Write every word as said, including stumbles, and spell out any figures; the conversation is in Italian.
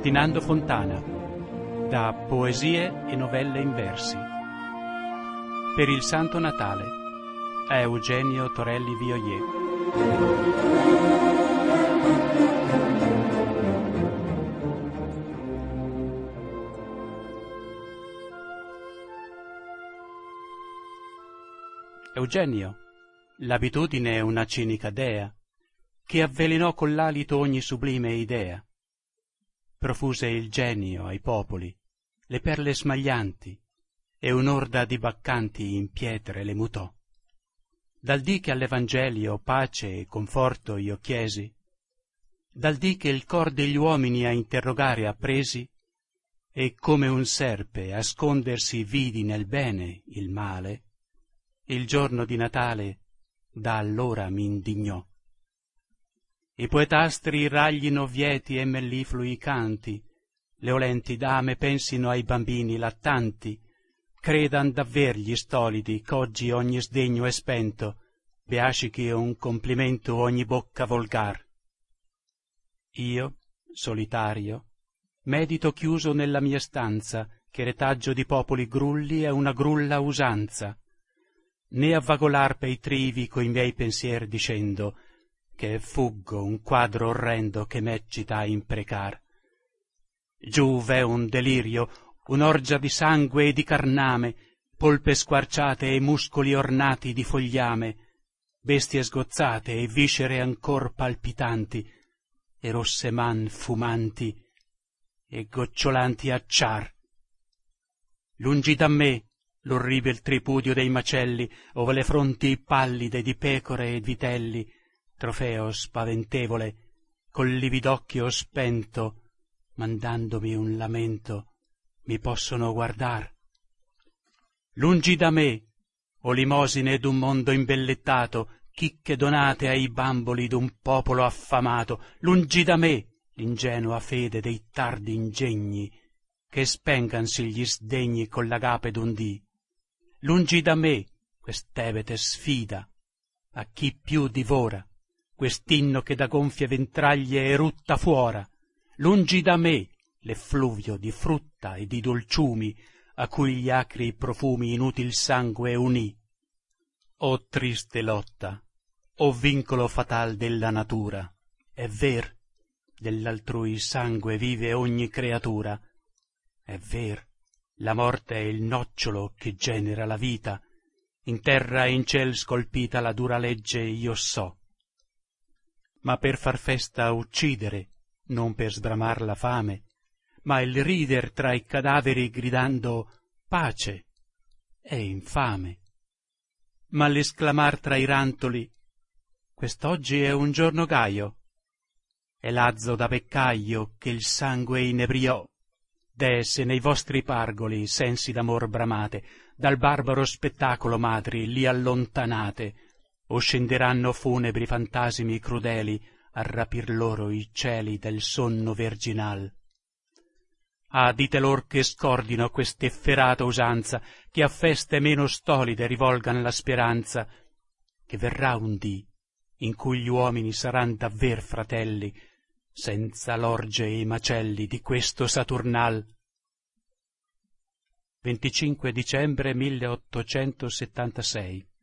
Ferdinando Fontana, da Poesie e novelle in versi. Per il Santo Natale, a Eugenio Torelli Violier. Eugenio, l'abitudine è una cinica dea, che avvelenò con l'alito ogni sublime idea. Profuse il genio ai popoli, le perle smaglianti, e un'orda di baccanti in pietre le mutò. Dal dì che all'Evangelio pace e conforto io chiesi, dal dì che il cor degli uomini a interrogare appresi, e come un serpe ascondersi vidi nel bene il male, il giorno di Natale da allora m'indignò. I poetastri raglino vieti e melliflui canti, le olenti dame pensino ai bambini lattanti, credan davver gli stolidi ch'oggi ogni sdegno è spento, beascichi un complimento ogni bocca volgar. Io, solitario, medito chiuso nella mia stanza, che retaggio di popoli grulli è una grulla usanza, né a vagolar pei trivi coi miei pensier dicendo, che fuggo un quadro orrendo che m'eccita a imprecar. Giù v'è un delirio, un'orgia di sangue e di carname, polpe squarciate e muscoli ornati di fogliame, bestie sgozzate e viscere ancor palpitanti, e rosse man fumanti e gocciolanti acciar. Lungi da me l'orribil tripudio dei macelli, ove le fronti pallide di pecore e vitelli, trofeo spaventevole, col lividocchio spento, mandandomi un lamento, mi possono guardar. Lungi da me, o limosine d'un mondo imbellettato, chicche donate ai bamboli d'un popolo affamato, lungi da me l'ingenua fede dei tardi ingegni, che spengansi gli sdegni con l'agape d'un dì. Lungi da me quest'ebete sfida, a chi più divora, quest'inno che da gonfie ventraglie erutta fuora. Lungi da me l'effluvio di frutta e di dolciumi, a cui gli acri profumi inutil sangue unì. O triste lotta, o vincolo fatal della natura, è ver, dell'altrui sangue vive ogni creatura, è ver, la morte è il nocciolo che genera la vita, in terra e in ciel scolpita la dura legge io so. Ma per far festa uccidere, non per sbramar la fame, ma il rider tra i cadaveri gridando pace è infame. Ma l'esclamar tra i rantoli quest'oggi è un giorno gaio, è l'azzo da beccaio che il sangue inebriò. Deh, se nei vostri pargoli sensi d'amor bramate, dal barbaro spettacolo madri li allontanate, o scenderanno funebri fantasimi crudeli a rapir loro i cieli del sonno virginal. Ah, dite lor che scordino quest'efferata usanza, che a feste meno stolide rivolgan la speranza, che verrà un dì in cui gli uomini saran davver fratelli, senza l'orge e i macelli di questo Saturnal. venticinque dicembre milleottocentosettantasei.